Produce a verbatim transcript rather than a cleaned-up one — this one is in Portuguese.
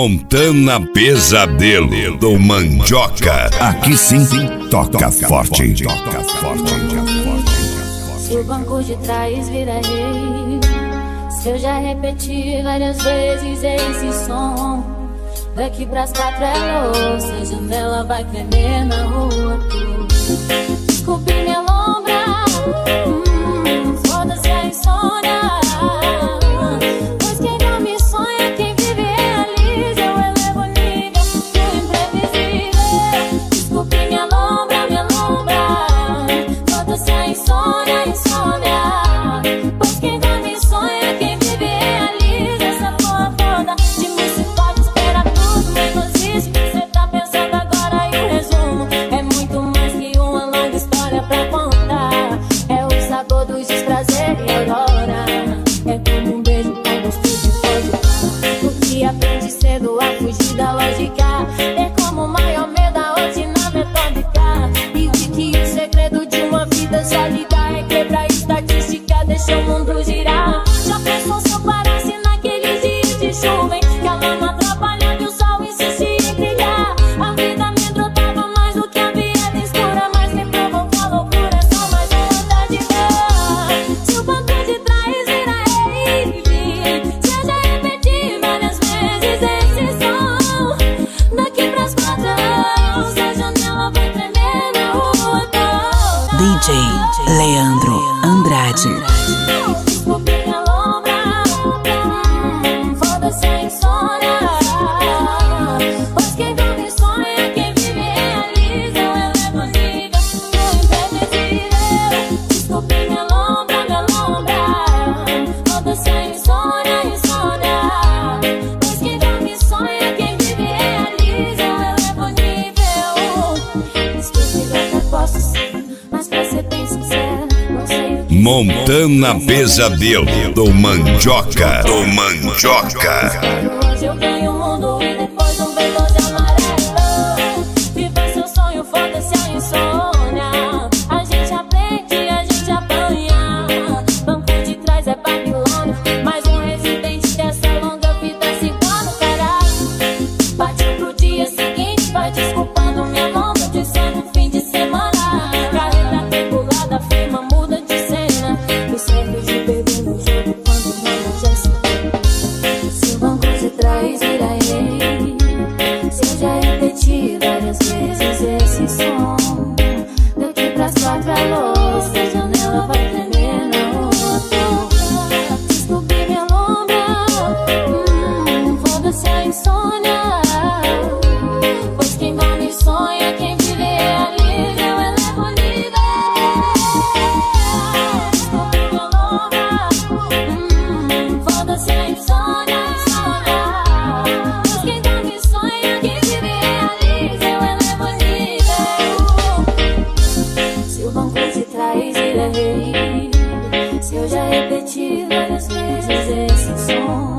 Montana Pesadelo do Mandioca. Aqui sim, toca forte. Toca forte. Se o banco de trás vira rei, se eu já repeti várias vezes esse som, daqui pras quatro é louco, se a janela vai tremer na rua. Desculpe minha lombra, hum, foda-se a insônia. Pois quem dorme sonha, quem vive realiza. Eu elevo o nível do imprevisível. Desculpe minha lombra, minha lombra, foda-se a insônia, insônia. Pois quem dorme sonha, quem vive realiza. Essa porra toda de municipal espera tudo menos isso que cê tá pensando agora. E o resumo é muito mais que uma longa história pra contar. É o sabor dos desprazeres e aurora. É como um beijo com gosto de vodka. O que aprende cedo a fugir da lógica. É como o maior medo da rotina metódica. E de que o segredo de uma vida sólida é quebrar estatística, deixa o mundo girar. Já pensou se eu parasse naqueles dias de chuva, hein? Que a lama atrapalhava e o sol insistia em brilhar. A vida me drotava mais do que a vida escura, mas me provoca loucura, é só mais uma onda de dor. Se o banco de trás vira rave, se eu já repeti várias vezes esse som, daqui pras quatro anos a janela vai tremer na rua toda. D J Leandro Andrade. Desculpe minha lombra, hum, foda-se a insônia. Pois quem dorme sonha, quem vive realiza. Eu elevo o nível do imprevisível. Desculpe minha lombra, minha lombra, foda-se a insônia, insônia. Pois quem dorme sonha, quem vive realiza. Eu elevo o nível. Desculpe, eu até posso ser, mas pra ser bem sincero, não sei o que Montana Pesadelo do Mandioca. Do Mandioca. hoje eu ganho o mundo e depois um V doze amarelo. Viva seu sonho, foda-se a insônia. A gente aprende, a gente apanha. Banco de trás é Babilônia. Mais um residente dessa longa vida cigano, caralho. Partiu pro dia seguinte, vai desculpando minha lombra, dizendo fim de semana. Carreira regulada, firma muda de cena. Me serve de bebê no jogo quando não já se. Se o banco de trás vira rei, se eu já repeti várias vezes esse som, daqui pras quatro é louco, a janela vai tremer na rua toda. Desculpe minha lombra, hum, foda-se a insônia. Pois quem dorme sonha, quem vive realiza. Eu elevo o nível. Desculpe minha lombra, hum, foda-se a insônia, insônia. Pois quem dorme sonha, quem vive realiza. Eu elevo o nível. Se o banco de trás vira rei, se eu já repeti várias vezes esse som,